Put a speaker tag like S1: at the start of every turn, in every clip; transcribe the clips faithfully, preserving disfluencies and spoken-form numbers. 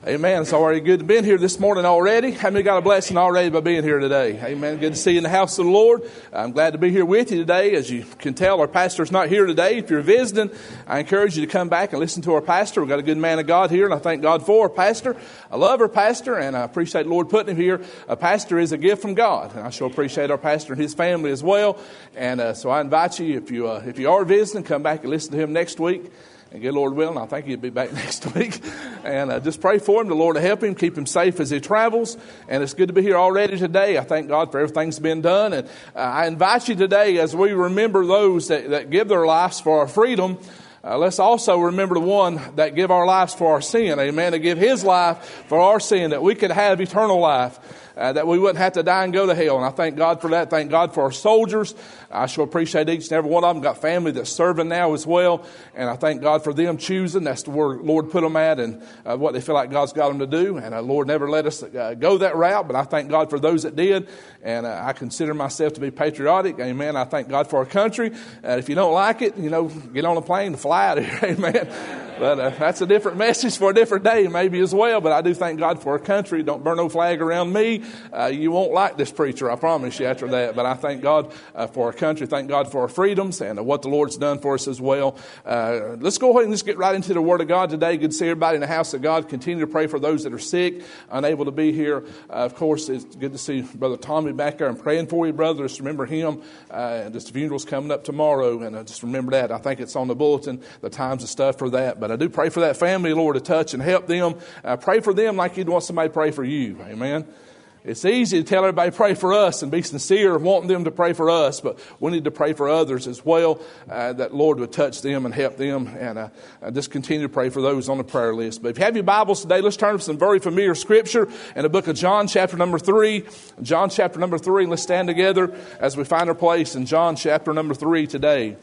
S1: Amen. It's already good to be here this morning already. How many got a blessing already by being here today? Amen. Good to see you in the house of the Lord. I'm glad to be here with you today. As you can tell, our pastor's not here today. If you're visiting, I encourage you to come back and listen to our pastor. We've got a good man of God here, and I thank God for our pastor. I love our pastor, and I appreciate the Lord putting him here. A pastor is a gift from God, and I sure appreciate our pastor and his family as well. And uh, so I invite you, if you uh, if you are visiting, come back and listen to him next week. And good Lord willing, I think he'll be back next week. And uh, just pray for him, the Lord to help him, keep him safe as he travels. And it's good to be here already today. I thank God for everything that's been done. And uh, I invite you today, as we remember those that, that give their lives for our freedom, Uh, let's also remember the one that give our lives for our sin. Amen. To give his life for our sin, that we could have eternal life, uh, that we wouldn't have to die and go to hell. And I thank God for that. Thank God for our soldiers. I sure appreciate each and every one of them. Got family that's serving now as well. And I thank God for them choosing. That's the where Lord put them at and uh, what they feel like God's got them to do. And uh, Lord never let us uh, go that route. But I thank God for those that did. And uh, I consider myself to be patriotic. Amen. I thank God for our country. Uh, if you don't like it, you know, get on a plane to fly out here. Amen. But uh, that's a different message for a different day maybe as well. But I do thank God for our country. Don't burn no flag around me. Uh, you won't like this preacher, I promise you, after that. But I thank God uh, for our country. Thank God for our freedoms and uh, what the Lord's done for us as well. Uh, let's go ahead and just get right into the Word of God today. Good to see everybody in the house of God. Continue to pray for those that are sick, unable to be here. Uh, of course, it's good to see Brother Tommy back there. I'm praying for you, brother. Just remember him. Uh, this funeral's coming up tomorrow. And uh, just remember that. I think it's on the bulletin, the times and stuff for that. But I do pray for that family, Lord, to touch and help them. Uh, pray for them like you'd want somebody to pray for you. Amen. It's easy to tell everybody to pray for us and be sincere wanting them to pray for us, but we need to pray for others as well, uh, that Lord would touch them and help them, and uh, uh, just continue to pray for those on the prayer list. But if you have your Bibles today, let's turn to some very familiar scripture in the book of John, chapter number three. John, chapter number three, and let's stand together as we find our place in John, chapter number three today.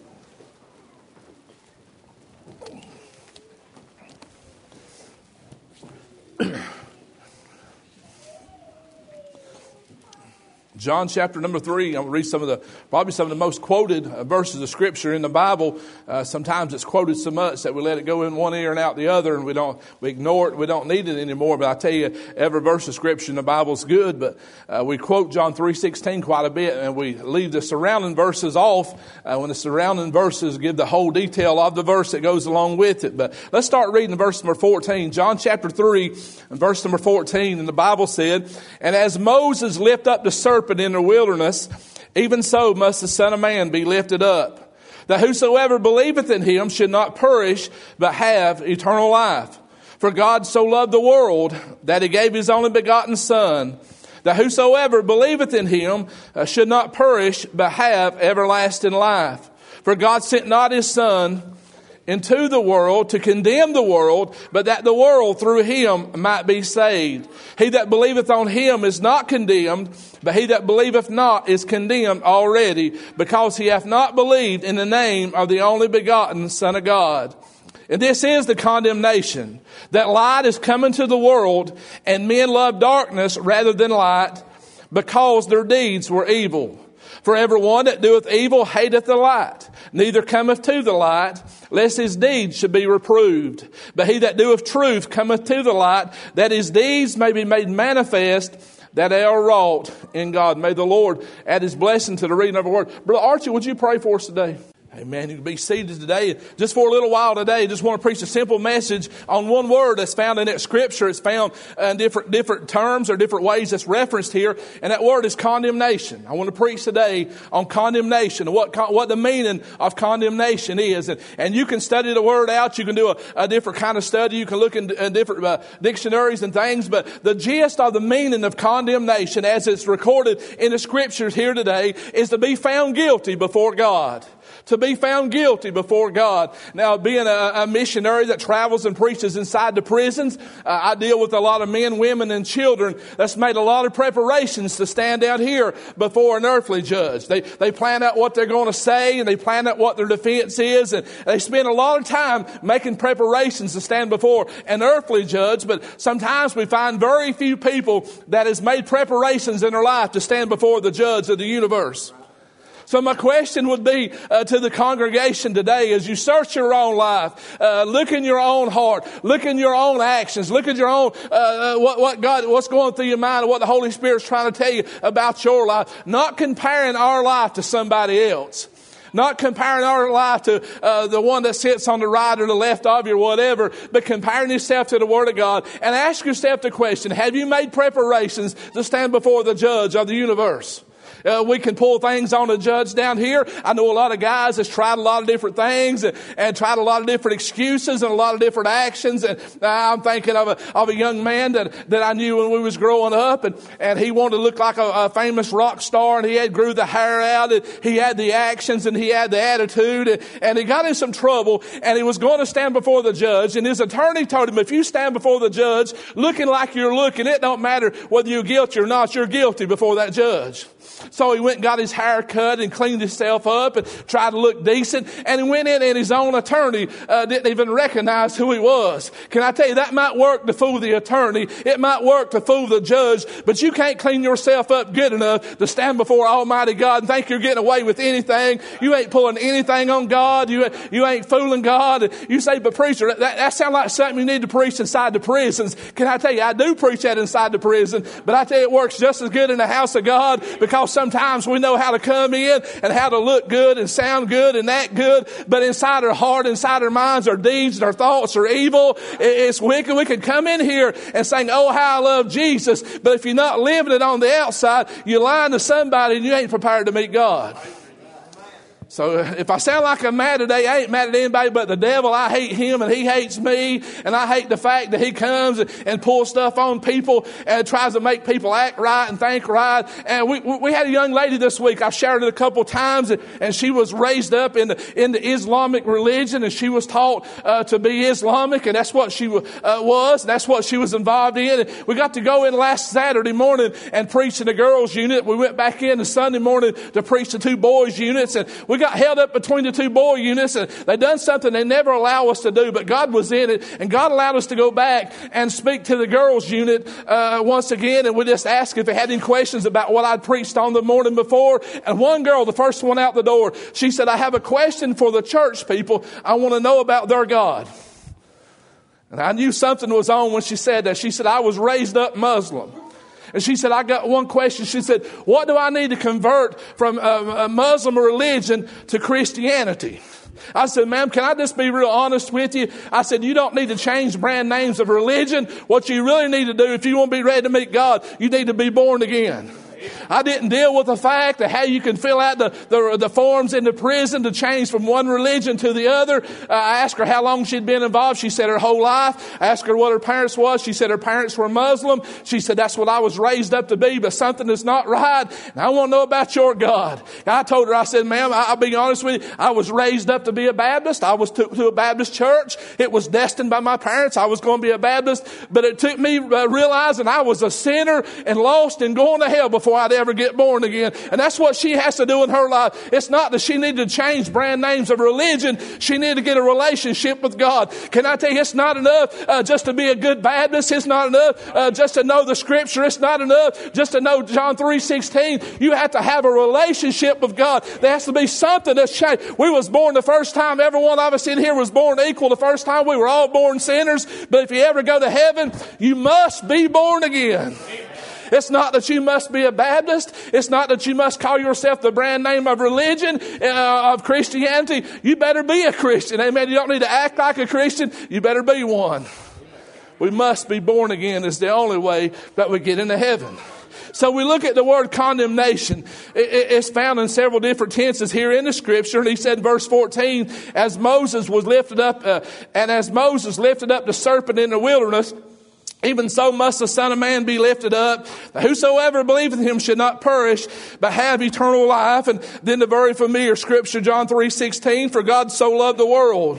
S1: John chapter number three, I'm going to read some of the, probably some of the most quoted uh, verses of Scripture in the Bible. Uh, sometimes it's quoted so much that we let it go in one ear and out the other, and we don't, we ignore it, we don't need it anymore. But I tell you, every verse of Scripture in the Bible is good, but uh, we quote John three sixteen quite a bit, and we leave the surrounding verses off uh, when the surrounding verses give the whole detail of the verse that goes along with it. But let's start reading verse number fourteen. John chapter three and verse number fourteen, and the Bible said, "And as Moses lifted up the serpent in the wilderness, even so must the Son of Man be lifted up, that whosoever believeth in him should not perish, but have eternal life. For God so loved the world that he gave his only begotten Son, that whosoever believeth in him uh, should not perish, but have everlasting life. For God sent not his Son into the world to condemn the world, but that the world through him might be saved. He that believeth on him is not condemned, but he that believeth not is condemned already, because he hath not believed in the name of the only begotten Son of God. And this is the condemnation, that light is come into the world, and men love darkness rather than light, because their deeds were evil. For everyone that doeth evil hateth the light, neither cometh to the light, lest his deeds should be reproved. But he that doeth truth cometh to the light, that his deeds may be made manifest, that they are wrought in God." May the Lord add his blessing to the reading of the word. Brother Archie, would you pray for us today? Amen. You can be seated today. Just for a little while today, just want to preach a simple message on one word that's found in that scripture. It's found in different, different terms or different ways that's referenced here. And that word is condemnation. I want to preach today on condemnation and what, what the meaning of condemnation is. And, and you can study the word out. You can do a, a different kind of study. You can look in, in different uh, dictionaries and things. But the gist of the meaning of condemnation as it's recorded in the scriptures here today is to be found guilty before God. To be found guilty before God. Now, being a, a missionary that travels and preaches inside the prisons, uh, I deal with a lot of men, women, and children that's made a lot of preparations to stand out here before an earthly judge. They they plan out what they're going to say, and they plan out what their defense is, and they spend a lot of time making preparations to stand before an earthly judge. But sometimes we find very few people that has made preparations in their life to stand before the judge of the universe. So my question would be uh, to the congregation today, as you search your own life, uh, look in your own heart, look in your own actions, look at your own, uh, uh, what, what God, what's going through your mind, and what the Holy Spirit's trying to tell you about your life. Not comparing our life to somebody else. Not comparing our life to uh, the one that sits on the right or the left of you or whatever, but comparing yourself to the Word of God. And ask yourself the question, have you made preparations to stand before the judge of the universe? Uh, we can pull things on a judge down here. I know a lot of guys that's tried a lot of different things and, and tried a lot of different excuses and a lot of different actions. And uh, I'm thinking of a, of a young man that, that I knew when we was growing up, and, and he wanted to look like a, a famous rock star, and he had grew the hair out, and he had the actions, and he had the attitude, and, and he got in some trouble, and he was going to stand before the judge, and his attorney told him, if you stand before the judge looking like you're looking, it don't matter whether you're guilty or not, you're guilty before that judge. So he went and got his hair cut and cleaned himself up and tried to look decent. And he went in and his own attorney uh, didn't even recognize who he was. Can I tell you, that might work to fool the attorney. It might work to fool the judge. But you can't clean yourself up good enough to stand before Almighty God and think you're getting away with anything. You ain't pulling anything on God. You, you ain't fooling God. You say, but preacher, that, that sounds like something you need to preach inside the prisons. Can I tell you, I do preach that inside the prison. But I tell you, it works just as good in the house of God, because sometimes we know how to come in and how to look good and sound good and act good, but inside our heart, inside our minds, our deeds, our thoughts are evil. It's wicked. We can come in here and sing, oh, how I love Jesus, but if you're not living it on the outside, you're lying to somebody and you ain't prepared to meet God. So if I sound like I'm mad today, I ain't mad at anybody but the devil. I hate him and he hates me. And I hate the fact that he comes and, and pulls stuff on people and tries to make people act right and think right. And we we had a young lady this week. I've shared it a couple times, and, and she was raised up in the, in the Islamic religion, and she was taught uh, to be Islamic, and that's what she uh, was. That's what she was involved in. And we got to go in last Saturday morning and preach in the girls' unit. We went back in the Sunday morning to preach the two boys' units, and we got held up between the two boy units, and they done something they never allow us to do, but God was in it, and God allowed us to go back and speak to the girls unit uh, once again, and we just asked if they had any questions about what I'd preached on the morning before. And one girl, the first one out the door, she said, I have a question for the church people. I want to know about their God. And I knew something was on when she said that. She said, I was raised up Muslim. And she said, I got one question. She said, what do I need to convert from a, a Muslim religion to Christianity? I said, ma'am, can I just be real honest with you? I said, you don't need to change brand names of religion. What you really need to do, if you want to be ready to meet God, you need to be born again. I didn't deal with the fact that how you can fill out the, the, the forms in the prison to change from one religion to the other. Uh, I asked her how long she'd been involved. She said her whole life. I asked her what her parents was. She said her parents were Muslim. She said, that's what I was raised up to be, but something is not right. And I want to know about your God. And I told her, I said, ma'am, I'll be honest with you. I was raised up to be a Baptist. I was to, to a Baptist church. It was destined by my parents. I was going to be a Baptist, but it took me uh, realizing I was a sinner and lost and going to hell before I'd ever get born again. And that's what she has to do in her life. It's not that she needed to change brand names of religion. She needed to get a relationship with God. Can I tell you, it's not enough uh, just to be a good Baptist. It's not enough uh, just to know the Scripture. It's not enough just to know John three sixteen. You have to have a relationship with God. There has to be something that's changed. We was born the first time. Every one of us in here was born equal the first time. We were all born sinners. But if you ever go to heaven, you must be born again. It's not that you must be a Baptist. It's not that you must call yourself the brand name of religion, uh, of Christianity. You better be a Christian. Amen. You don't need to act like a Christian. You better be one. We must be born again. It's the only way that we get into heaven. So we look at the word condemnation. It's found in several different tenses here in the Scripture. And he said in verse fourteen, as Moses was lifted up, uh, and as Moses lifted up the serpent in the wilderness, even so must the Son of Man be lifted up, that whosoever believeth in him should not perish, but have eternal life. And then the very familiar scripture, John three sixteen, for God so loved the world,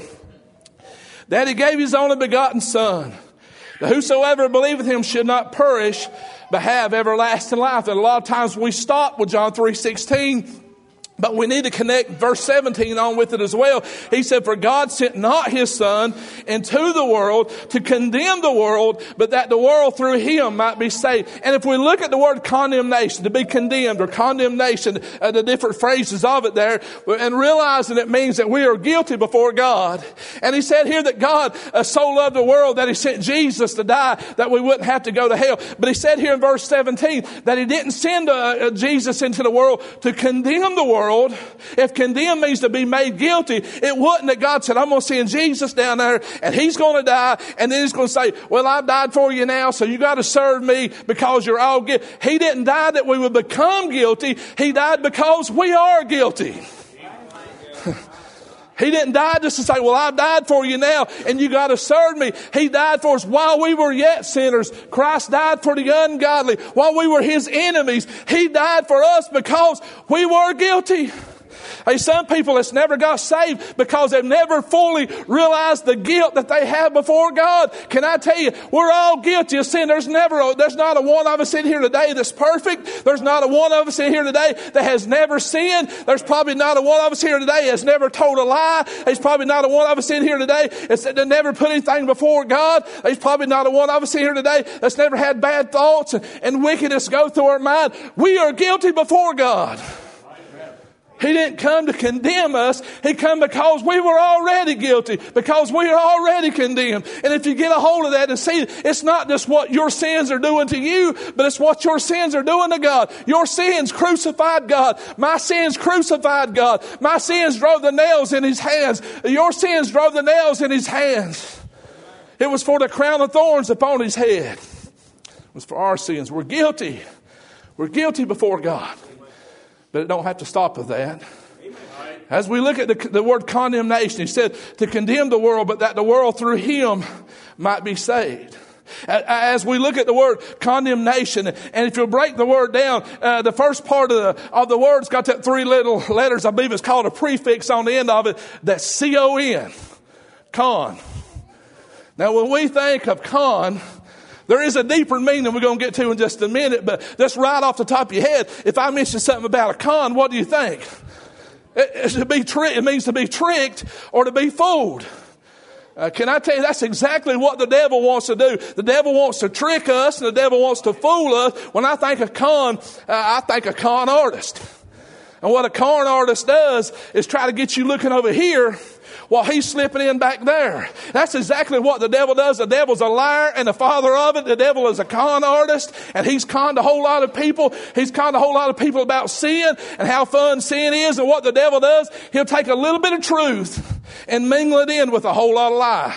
S1: that he gave his only begotten Son, that whosoever believeth him should not perish, but have everlasting life. And a lot of times we stop with John three sixteen, But we need to connect verse seventeen on with it as well. He said, for God sent not his son into the world to condemn the world, but that the world through him might be saved. And if we look at the word condemnation, to be condemned or condemnation, uh, the different phrases of it there, and realizing it means that we are guilty before God. And he said here that God uh, so loved the world that he sent Jesus to die that we wouldn't have to go to hell. But he said here in verse seventeen that he didn't send uh, Jesus into the world to condemn the world. If condemn means to be made guilty, it wasn't that God said, I'm going to send Jesus down there and he's going to die. And then he's going to say, well, I've died for you now, so you got to serve me because you're all guilty. He didn't die that we would become guilty. He died because we are guilty. He didn't die just to say, well, I've died for you now and you got to serve me. He died for us while we were yet sinners. Christ died for the ungodly. While we were his enemies, he died for us because we were guilty. Hey, some people that's never got saved because they've never fully realized the guilt that they have before God. Can I tell you, we're all guilty of sin. There's never, there's not a one of us in here today that's perfect. There's not a one of us in here today that has never sinned. There's probably not a one of us here today that's never told a lie. There's probably not a one of us in here today that's that never put anything before God. There's probably not a one of us in here today that's never had bad thoughts and, and wickedness go through our mind. We are guilty before God. He didn't come to condemn us. He come because we were already guilty, because we are already condemned. And if you get a hold of that and see, it's not just what your sins are doing to you, but it's what your sins are doing to God. Your sins crucified God. My sins crucified God. My sins drove the nails in his hands. Your sins drove the nails in his hands. It was for the crown of thorns upon his head. It was for our sins. We're guilty. We're guilty before God. But it don't have to stop with that. As we look at the, the word condemnation, he said to condemn the world, but that the world through him might be saved. As we look at the word condemnation, and if you break the word down, uh, the first part of the, of the word's got that three little letters. I believe it's called a prefix on the end of it. That's C O N. Con. Now when we think of con, there is a deeper meaning we're going to get to in just a minute, but just right off the top of your head, if I mention something about a con, what do you think? It, it, to be tri- it means to be tricked or to be fooled. Uh, can I tell you, that's exactly what the devil wants to do. The devil wants to trick us and the devil wants to fool us. When I think of con, uh, I think of con artist. And what a con artist does is try to get you looking over here while he's slipping in back there. That's exactly what the devil does. The devil's a liar and the father of it. The devil is a con artist, and he's conned a whole lot of people. He's conned a whole lot of people about sin and how fun sin is. And what the devil does, he'll take a little bit of truth and mingle it in with a whole lot of lie.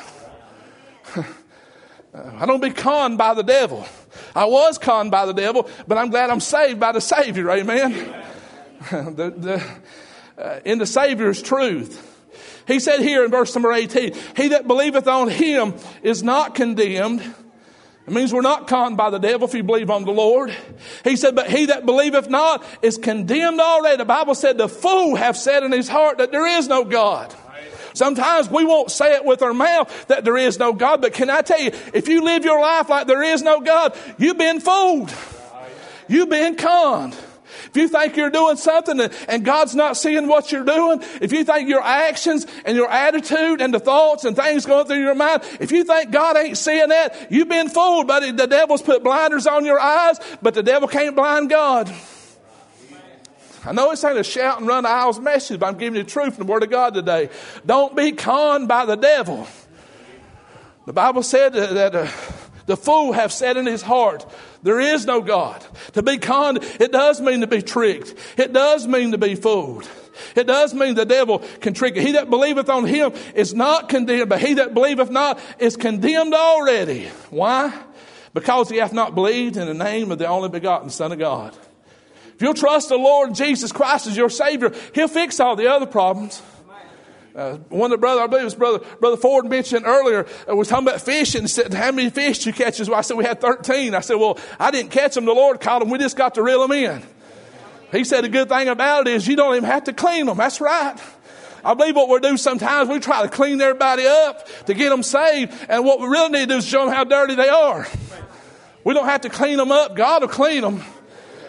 S1: I don't be conned by the devil. I was conned by the devil, but I'm glad I'm saved by the Savior. Amen. the, the, uh, in the Savior's truth. He said here in verse number eighteen, he that believeth on him is not condemned. It means we're not conned by the devil if you believe on the Lord. He said, but he that believeth not is condemned already. The Bible said the fool hath said in his heart that there is no God. Sometimes we won't say it with our mouth that there is no God. But can I tell you, if you live your life like there is no God, you've been fooled. You've been conned. If you think you're doing something and God's not seeing what you're doing, if you think your actions and your attitude and the thoughts and things going through your mind, if you think God ain't seeing that, you've been fooled. But the devil's put blinders on your eyes, but the devil can't blind God. I know it's ain't a shout and run the aisles message, but I'm giving you the truth from the Word of God today. Don't be conned by the devil. The Bible said that, that uh, the fool hath said in his heart, there is no God. To be conned, it does mean to be tricked. It does mean to be fooled. It does mean the devil can trick you. He that believeth on him is not condemned, but he that believeth not is condemned already. Why? Because he hath not believed in the name of the only begotten Son of God. If you'll trust the Lord Jesus Christ as your Savior, he'll fix all the other problems. Uh, one of the brother, I believe it was brother, brother Ford mentioned earlier, uh, was talking about fishing and said, how many fish did you catch? Well, I said, we had thirteen. I said, well, I didn't catch them. The Lord caught them. We just got to reel them in. He said, the good thing about it is you don't even have to clean them. That's right. I believe what we do sometimes, we try to clean everybody up to get them saved. And what we really need to do is show them how dirty they are. We don't have to clean them up. God will clean them.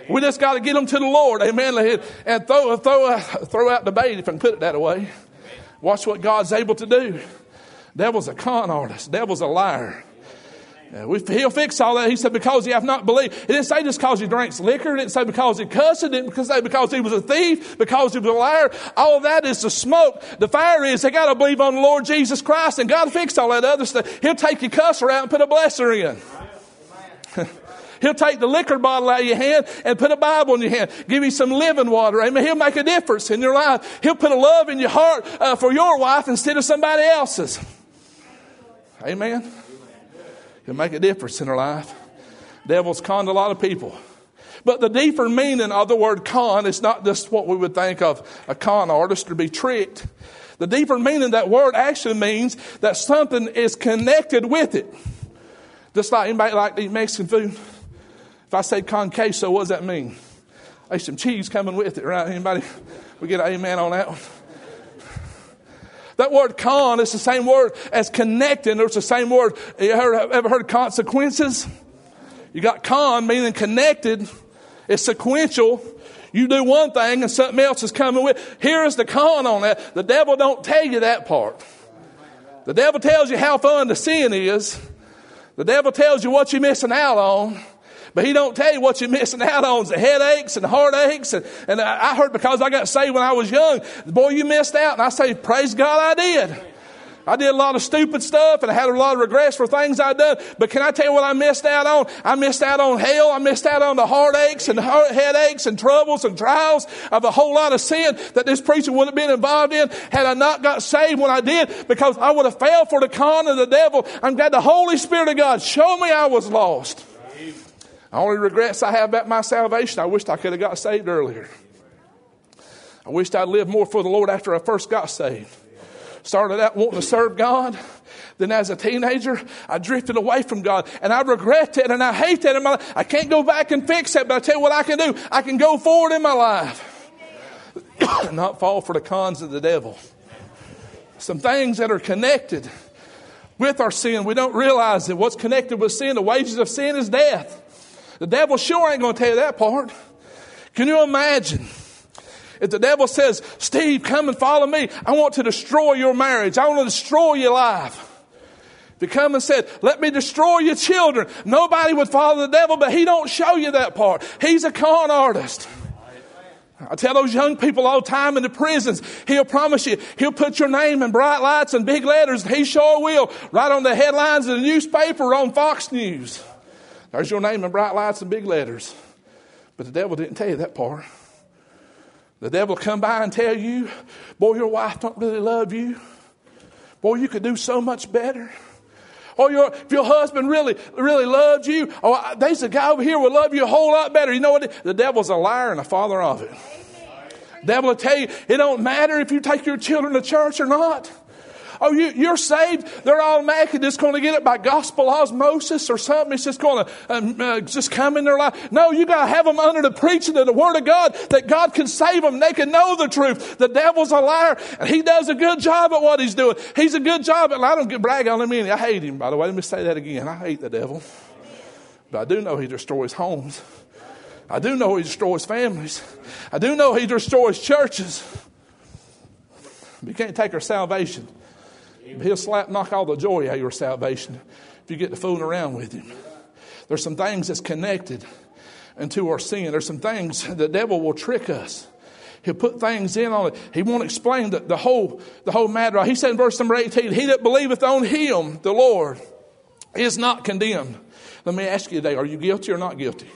S1: We just got to get them to the Lord. Amen. And throw, throw, throw out the bait, if I can put it that way. Watch what God's able to do. Devil's a con artist. Devil's a liar. Uh, we, he'll fix all that. He said, because he have not believed. It didn't say just because he drinks liquor. It didn't say because he cussed. It didn't say because he was a thief, because he was a liar. All of that is the smoke. The fire is they got to believe on the Lord Jesus Christ, and God will fix all that other stuff. He'll take your cusser out and put a blesser in. He'll take the liquor bottle out of your hand and put a Bible in your hand. Give you some living water. Amen. He'll make a difference in your life. He'll put a love in your heart uh, for your wife instead of somebody else's. Amen. He'll make a difference in her life. Devil's conned a lot of people. But the deeper meaning of the word con is not just what we would think of a con artist to be tricked. The deeper meaning of that word actually means that something is connected with it. Just like anybody like to eat Mexican food. If I say con queso, what does that mean? There's some cheese coming with it, right? Anybody? We get an amen on that one. That word con is the same word as connecting. It's the same word. You heard, ever heard of consequences? You got con meaning connected. It's sequential. You do one thing and something else is coming with. Here is the con on that. The devil don't tell you that part. The devil tells you how fun the sin is. The devil tells you what you're missing out on. But he don't tell you what you're missing out on is the headaches and the heartaches. And, and I heard because I got saved when I was young, boy, you missed out. And I say, praise God, I did. I did a lot of stupid stuff and I had a lot of regrets for things I'd done. But can I tell you what I missed out on? I missed out on hell. I missed out on the heartaches and the headaches and troubles and trials of a whole lot of sin that this preacher would have been involved in had I not got saved when I did, because I would have fell for the con of the devil. I'm glad the Holy Spirit of God showed me I was lost. The only regrets I have about my salvation, I wished I could have got saved earlier. I wished I'd lived more for the Lord after I first got saved. Started out wanting to serve God. Then as a teenager, I drifted away from God. And I regret that and I hate that in my life. I can't go back and fix that, but I tell you what I can do. I can go forward in my life. Not fall for the cons of the devil. Some things that are connected with our sin. We don't realize that what's connected with sin, the wages of sin is death. The devil sure ain't going to tell you that part. Can you imagine if the devil says, Steve, come and follow me. I want to destroy your marriage. I want to destroy your life. If he come and said, let me destroy your children. Nobody would follow the devil, but he don't show you that part. He's a con artist. I tell those young people all the time in the prisons, he'll promise you, he'll put your name in bright lights and big letters. He sure will. Right on the headlines of the newspaper or on Fox News. There's your name in bright lights and big letters. But the devil didn't tell you that part. The devil will come by and tell you, boy, your wife don't really love you. Boy, you could do so much better. Or your, if your husband really, really loved you, oh, there's a guy over here who will love you a whole lot better. You know what? The devil's a liar and a father of it. The devil will tell you, it don't matter if you take your children to church or not. Oh, you, you're saved. They're automatically just going to get it by gospel osmosis or something. It's just going to um, uh, just come in their life. No, you got to have them under the preaching of the Word of God that God can save them. They can know the truth. The devil's a liar, and he does a good job at what he's doing. He's a good job at. I don't get brag on him any. I hate him, by the way. Let me say that again. I hate the devil, but I do know he destroys homes. I do know he destroys families. I do know he destroys churches. But you can't take our salvation. He'll slap, knock all the joy out of your salvation if you get to fooling around with him. There's some things that's connected into our sin. There's some things the devil will trick us. He'll put things in on it. He won't explain the, the whole the whole matter. He said in verse number eighteen, he that believeth on him, the Lord, is not condemned. Let me ask you today, are you guilty or not guilty?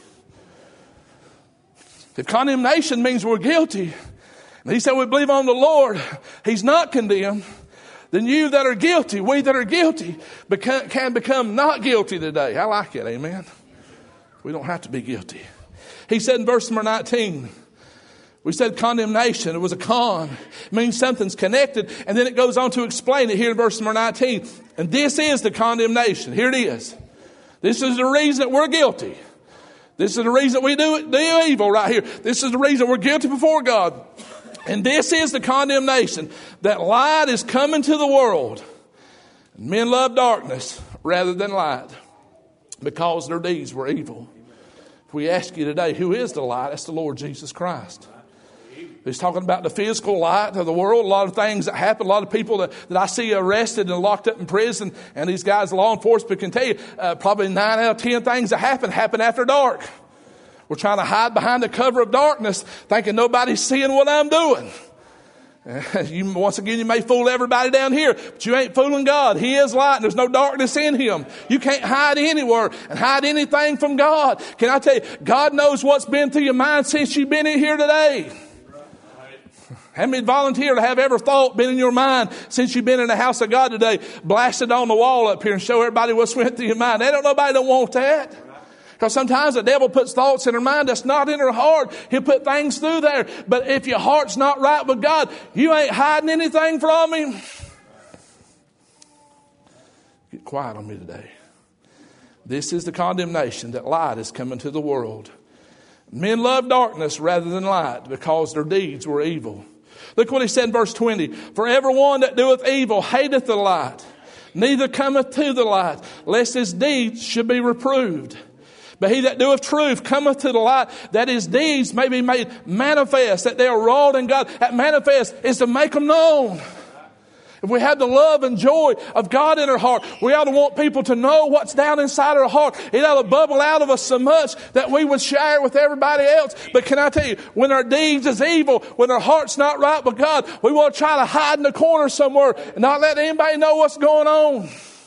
S1: If condemnation means we're guilty, and he said we believe on the Lord, he's not condemned. Then you that are guilty, we that are guilty, become, can become not guilty today. I like it, amen. We don't have to be guilty. He said in verse number nineteen, we said condemnation. It was a con. It means something's connected. And then it goes on to explain it here in verse number nineteen. And this is the condemnation. Here it is. This is the reason that we're guilty. This is the reason we do, do evil right here. This is the reason we're guilty before God. And this is the condemnation, that light is coming to the world. Men love darkness rather than light because their deeds were evil. If we ask you today, who is the light? That's the Lord Jesus Christ. He's talking about the physical light of the world. A lot of things that happen. A lot of people that, that I see arrested and locked up in prison. And these guys, law enforcement, can tell you uh, probably nine out of ten things that happen, happen after dark. We're trying to hide behind the cover of darkness, thinking nobody's seeing what I'm doing. You, once again, you may fool everybody down here, but you ain't fooling God. He is light and there's no darkness in him. You can't hide anywhere and hide anything from God. Can I tell you, God knows what's been through your mind since you've been in here today. How many volunteer to have ever thought been in your mind since you've been in the house of God today? Blasted on the wall up here and show everybody what's went through your mind. They don't, nobody don't want that. Because sometimes the devil puts thoughts in her mind that's not in her heart. He'll put things through there. But if your heart's not right with God, you ain't hiding anything from him. Get quiet on me today. This is the condemnation that light is coming to the world. Men love darkness rather than light because their deeds were evil. Look what he said in verse twenty. For everyone that doeth evil hateth the light, neither cometh to the light, lest his deeds should be reproved. But he that doeth truth cometh to the light, that his deeds may be made manifest, that they are wrought in God. That manifest is to make them known. If we have the love and joy of God in our heart, we ought to want people to know what's down inside our heart. It ought to bubble out of us so much that we would share it with everybody else. But can I tell you, when our deeds is evil, when our heart's not right with God, we want to try to hide in the corner somewhere and not let anybody know what's going on.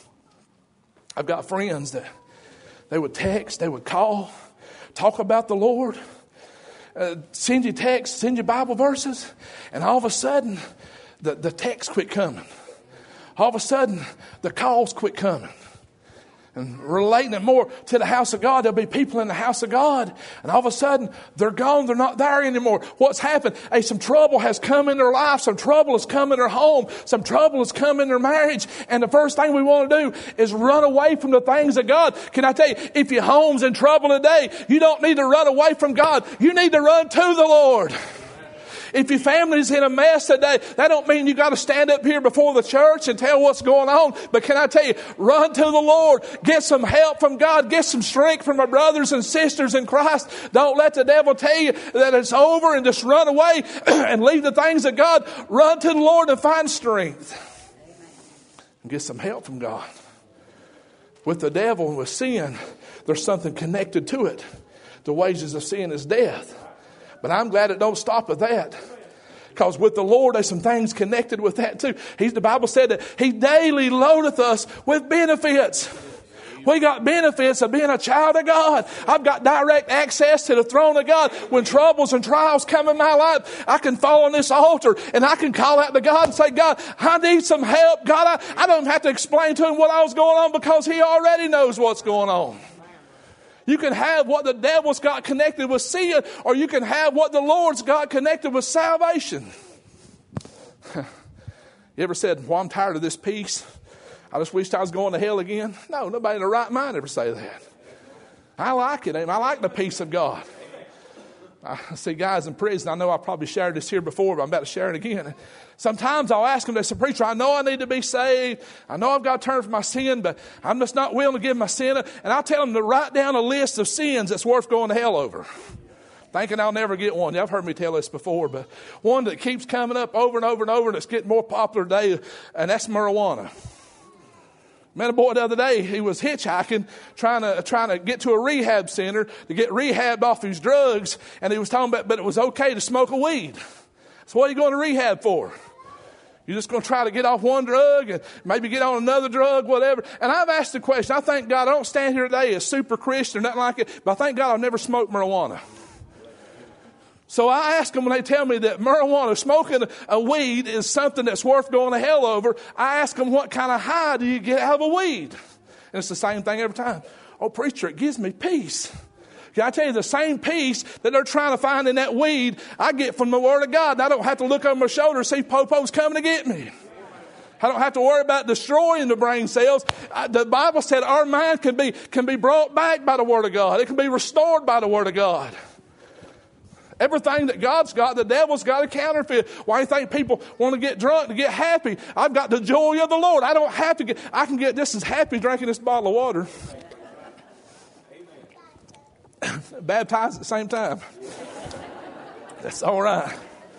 S1: I've got friends that they would text, they would call, talk about the Lord, uh, send you texts, send you Bible verses, and all of a sudden, the, the texts quit coming. All of a sudden, the calls quit coming. And relating it more to the house of God, there'll be people in the house of God, and all of a sudden, they're gone, they're not there anymore. What's happened? Hey, some trouble has come in their life, some trouble has come in their home, some trouble has come in their marriage, and the first thing we want to do is run away from the things of God. Can I tell you, if your home's in trouble today, you don't need to run away from God. You need to run to the Lord. If your family's in a mess today, that don't mean you got to stand up here before the church and tell what's going on. But can I tell you, run to the Lord. Get some help from God. Get some strength from our brothers and sisters in Christ. Don't let the devil tell you that it's over and just run away and leave the things of God. Run to the Lord and find strength. And get some help from God. With the devil and with sin, there's something connected to it. The wages of sin is death. But I'm glad it don't stop at that. Because with the Lord, there's some things connected with that too. He's, the Bible said that He daily loadeth us with benefits. We got benefits of being a child of God. I've got direct access to the throne of God. When troubles and trials come in my life, I can fall on this altar and I can call out to God and say, God, I need some help. God, I, I don't have to explain to Him what I was going on because He already knows what's going on. You can have what the devil's got connected with sin, or you can have what the Lord's got connected with salvation. You ever said, well, I'm tired of this peace. I just wished I was going to hell again. No, nobody in their right mind ever say that. I like it. I like the peace of God. I see guys in prison. I know I probably shared this here before, but I'm about to share it again. Sometimes I'll ask them, they say, preacher, I know I need to be saved. I know I've got to turn from my sin, but I'm just not willing to give my sin up. And I'll tell them to write down a list of sins that's worth going to hell over. Thinking I'll never get one. Y'all have heard me tell this before, but one that keeps coming up over and over and over that's getting more popular today, and that's marijuana. Met a boy the other day, he was hitchhiking, trying to trying to get to a rehab center to get rehabbed off his drugs, and he was talking about, but it was okay to smoke a weed. So what are you going to rehab for? You're just going to try to get off one drug and maybe get on another drug, whatever. And I've asked the question, I thank God, I don't stand here today as super Christian or nothing like it, but I thank God I've never smoked marijuana. So I ask them when they tell me that marijuana, smoking a weed is something that's worth going to hell over. I ask them, what kind of high do you get out of a weed? And it's the same thing every time. Oh, preacher, it gives me peace. Can I tell you, the same peace that they're trying to find in that weed, I get from the Word of God. And I don't have to look over my shoulder and see Popo's coming to get me. I don't have to worry about destroying the brain cells. The Bible said our mind can be, can be brought back by the Word of God. It can be restored by the Word of God. Everything that God's got, the devil's got a counterfeit. Why do you think people want to get drunk to get happy? I've got the joy of the Lord. I don't have to get, I can get just as happy drinking this bottle of water. baptized at the same time. That's all right.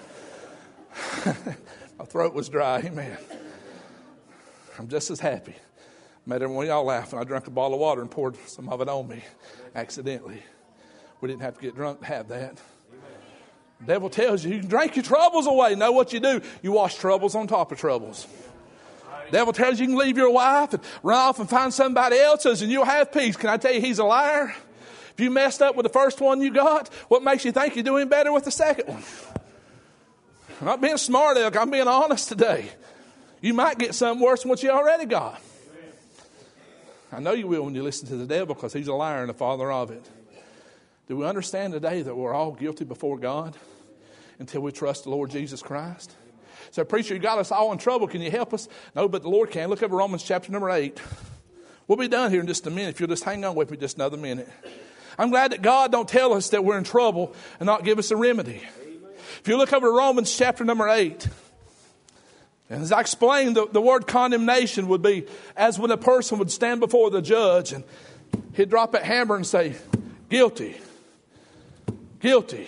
S1: My throat was dry. Amen. I'm just as happy. Made every one of y'all laugh when I drank a bottle of water and poured some of it on me accidentally. We didn't have to get drunk to have that. The devil tells you you can drink your troubles away. Know what you do? You wash troubles on top of troubles. The devil tells you you can leave your wife and run off and find somebody else's and you'll have peace. Can I tell you he's a liar? If you messed up with the first one you got, what makes you think you're doing better with the second one? I'm not being smart, Elk. I'm being honest today. You might get something worse than what you already got. I know you will when you listen to the devil because he's a liar and the father of it. Do we understand today that we're all guilty before God until we trust the Lord Jesus Christ? So, preacher, you got us all in trouble. Can you help us? No, but the Lord can. Look over Romans chapter number eight. We'll be done here in just a minute if you'll just hang on with me just another minute. I'm glad that God don't tell us that we're in trouble and not give us a remedy. If you look over Romans chapter number eight, and as I explained, the, the word condemnation would be as when a person would stand before the judge and he'd drop that hammer and say, guilty, guilty.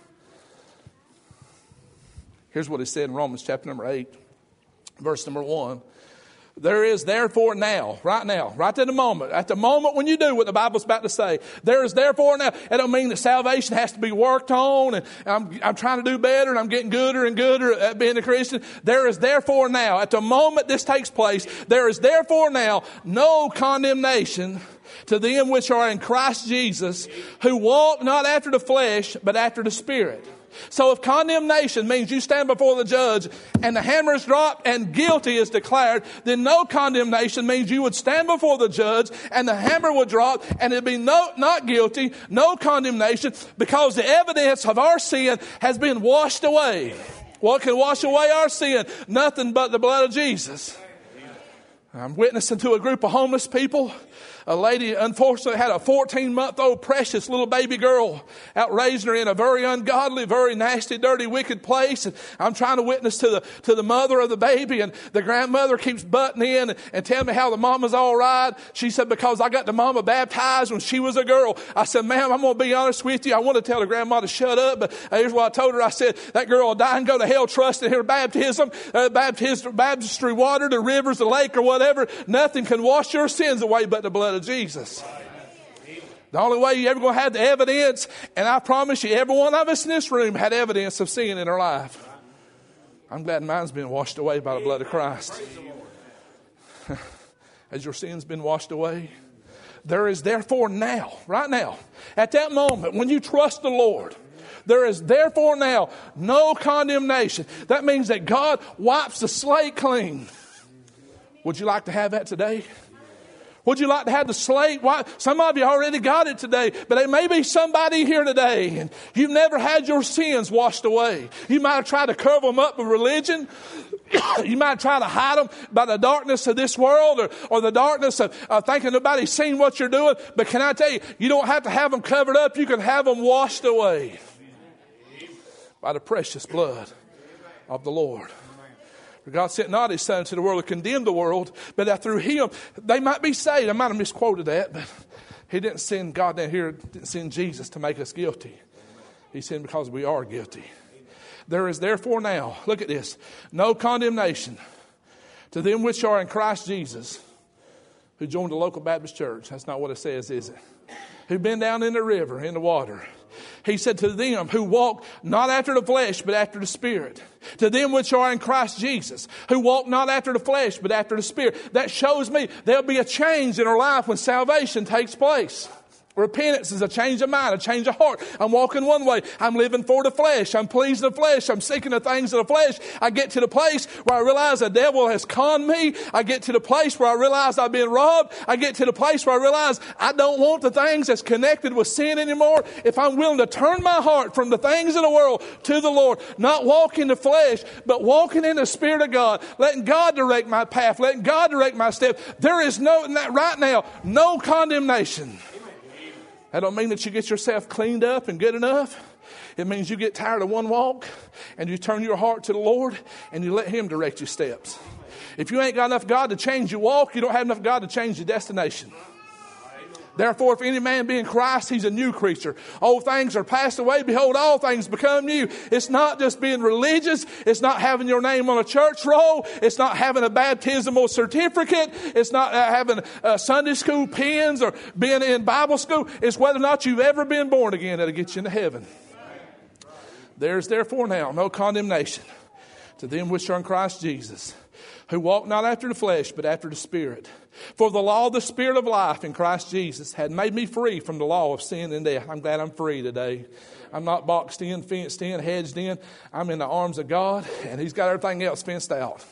S1: Here's what he said in Romans chapter number eight, verse number one. There is therefore now, right now, right at the moment, at the moment when you do what the Bible's about to say, there is therefore now. It don't mean that salvation has to be worked on and I'm, I'm trying to do better and I'm getting gooder and gooder at being a Christian. There is therefore now, at the moment this takes place, there is therefore now no condemnation to them which are in Christ Jesus, who walk not after the flesh, but after the Spirit. So if condemnation means you stand before the judge and the hammer is dropped and guilty is declared, then no condemnation means you would stand before the judge and the hammer would drop and it'd be no, not guilty, no condemnation, because the evidence of our sin has been washed away. What can wash away our sin? Nothing but the blood of Jesus. I'm witnessing to a group of homeless people. A lady, unfortunately, had a fourteen-month-old precious little baby girl out raising her in a very ungodly, very nasty, dirty, wicked place. And I'm trying to witness to the to the mother of the baby, and the grandmother keeps butting in and, and telling me how the mama's all right. She said, because I got the mama baptized when she was a girl. I said, ma'am, I'm going to be honest with you. I want to tell the grandma to shut up, but here's what I told her. I said, that girl will die and go to hell trusting her baptism, uh, baptism, baptistry water, the rivers, the lake, or whatever. Nothing can wash your sins away but the blood of Jesus. The only way you ever going to have the evidence, and I promise you, every one of us in this room had evidence of sin in our life. I'm glad mine's been washed away by the blood of Christ. Has your sins been washed away? There is therefore now, right now, at that moment when you trust the Lord, there is therefore now no condemnation. That means that God wipes the slate clean. Would you like to have that today? Would you like to have the slate? Why? Some of you already got it today, but there may be somebody here today and you've never had your sins washed away. You might have tried to cover them up with religion. You might try to hide them by the darkness of this world or, or the darkness of uh, thinking nobody's seen what you're doing. But can I tell you, you don't have to have them covered up. You can have them washed away by the precious blood of the Lord. For God sent not his son to the world to condemn the world, but that through him they might be saved. I might have misquoted that, but he didn't send God down here, didn't send Jesus to make us guilty. He sent because we are guilty. There is therefore now, look at this, no condemnation to them which are in Christ Jesus, who joined the local Baptist church. That's not what it says, is it? Who've been down in the river, in the water. He said to them who walk not after the flesh, but after the Spirit. To them which are in Christ Jesus, who walk not after the flesh, but after the Spirit. That shows me there'll be a change in our life when salvation takes place. Repentance is a change of mind, a change of heart. I'm walking one way. I'm living for the flesh. I'm pleasing the flesh. I'm seeking the things of the flesh. I get to the place where I realize the devil has conned me. I get to the place where I realize I've been robbed. I get to the place where I realize I don't want the things that's connected with sin anymore. If I'm willing to turn my heart from the things of the world to the Lord, not walking the flesh, but walking in the Spirit of God, letting God direct my path, letting God direct my step, there is no, right now, no condemnation. That don't mean that you get yourself cleaned up and good enough. It means you get tired of one walk and you turn your heart to the Lord and you let him direct your steps. If you ain't got enough God to change your walk, you don't have enough God to change your destination. Therefore, if any man be in Christ, he's a new creature. Old things are passed away. Behold, all things become new. It's not just being religious. It's not having your name on a church roll. It's not having a baptismal certificate. It's not having uh, Sunday school pins or being in Bible school. It's whether or not you've ever been born again that'll get you into heaven. There's therefore now no condemnation to them which are in Christ Jesus, who walk not after the flesh, but after the Spirit. For the law of the Spirit of life in Christ Jesus had made me free from the law of sin and death. I'm glad I'm free today. I'm not boxed in, fenced in, hedged in. I'm in the arms of God, and He's got everything else fenced out.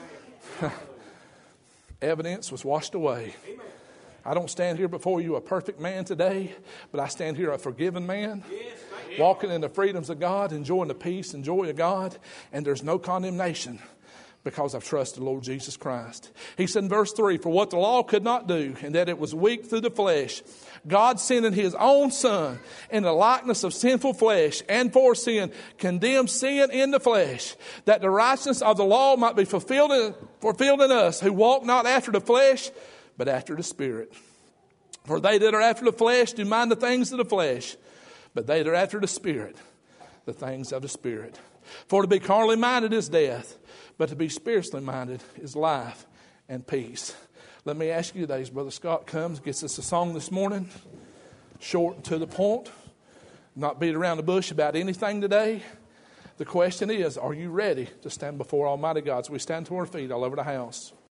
S1: Evidence was washed away. I don't stand here before you a perfect man today, but I stand here a forgiven man, walking in the freedoms of God, enjoying the peace and joy of God, and there's no condemnation because I've trusted the Lord Jesus Christ. He said in verse three, for what the law could not do, and that it was weak through the flesh, God sending His own Son in the likeness of sinful flesh, and for sin, condemned sin in the flesh, that the righteousness of the law might be fulfilled in, fulfilled in us, who walk not after the flesh, but after the Spirit. For they that are after the flesh do mind the things of the flesh, but they that are after the Spirit, the things of the Spirit. For to be carnally minded is death, but to be spiritually minded is life and peace. Let me ask you today, as Brother Scott comes, gets us a song this morning, short and to the point, not beat around the bush about anything today. The question is, are you ready to stand before Almighty God? So we stand to our feet all over the house.